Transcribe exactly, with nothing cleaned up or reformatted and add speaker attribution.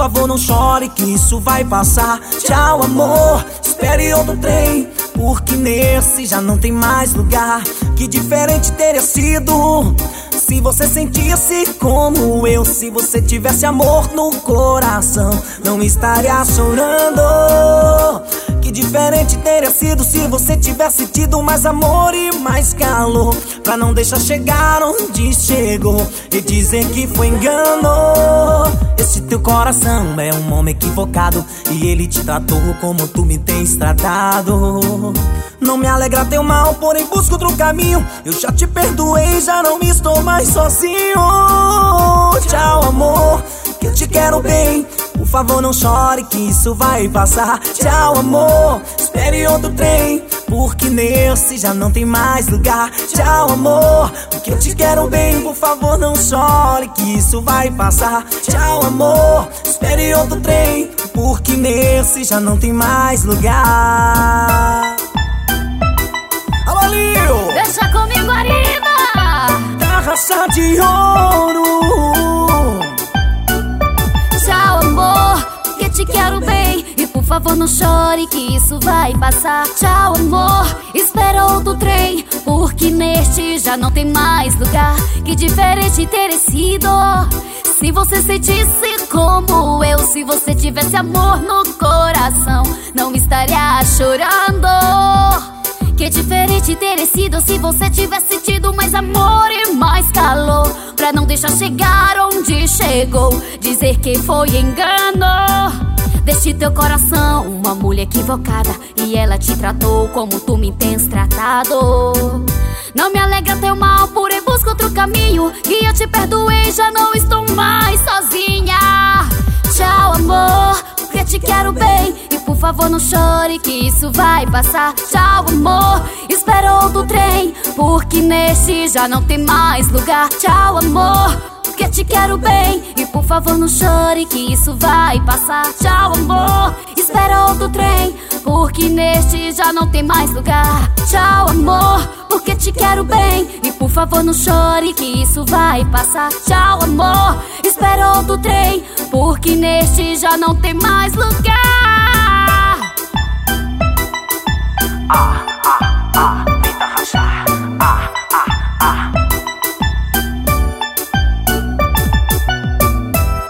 Speaker 1: favor não chore que isso vai passar. Tchau amor, espere outro trem, porque nesse já não tem mais lugar. Que diferente teria sido se você sentisse como eu, se você tivesse amor no coração, não estaria chorando. Que diferente teria sido se você tivesse tido mais amor e mais calor, pra não deixar chegar onde chegou e dizer que foi engano. Esse teu coração é um homem equivocado e ele te tratou como tu me tens tratado. Não me alegra teu mal, porém busco outro caminho. Eu já te perdoei, já não estou mais sozinho. Tchau amor, que eu te quero bem, por favor não chore que isso vai passar. Tchau amor, espere outro trem, porque nesse já não tem mais lugar. Tchau amor, porque eu te quero bem, por favor não chore que isso vai passar. Tchau amor, espere outro trem, porque nesse já não tem mais lugar. Alô Lio,
Speaker 2: deixa comigo arriba,
Speaker 1: da raça de ouro.
Speaker 2: Tchau amor, que te quero bem, e por favor não chore que isso vai passar. Tchau amor, espera outro trem, porque neste já não tem mais lugar. Que diferente teria sido se você sentisse como eu, se você tivesse amor no coração, não estaria chorando. Que diferente teria sido se você tivesse tido mais amor e mais calor, pra não deixar chegar onde chegou, dizer que foi engano. Deste teu coração uma mulher equivocada e ela te tratou como tu me tens tratado. Não me alegra teu mal, porém busco outro caminho, e eu te perdoei, já não estou mais sozinha. Tchau amor, porque te quero bem, e por favor não chore que isso vai passar. Tchau amor, espera outro trem, porque neste já não tem mais lugar. Tchau amor, porque te quero bem, e por favor não chore que isso vai passar. Tchau amor, espera outro trem, porque neste já não tem mais lugar. Tchau amor, porque te quero bem, e por favor não chore que isso vai passar. Tchau amor, espera outro trem, porque neste já não tem mais lugar.
Speaker 1: Ah.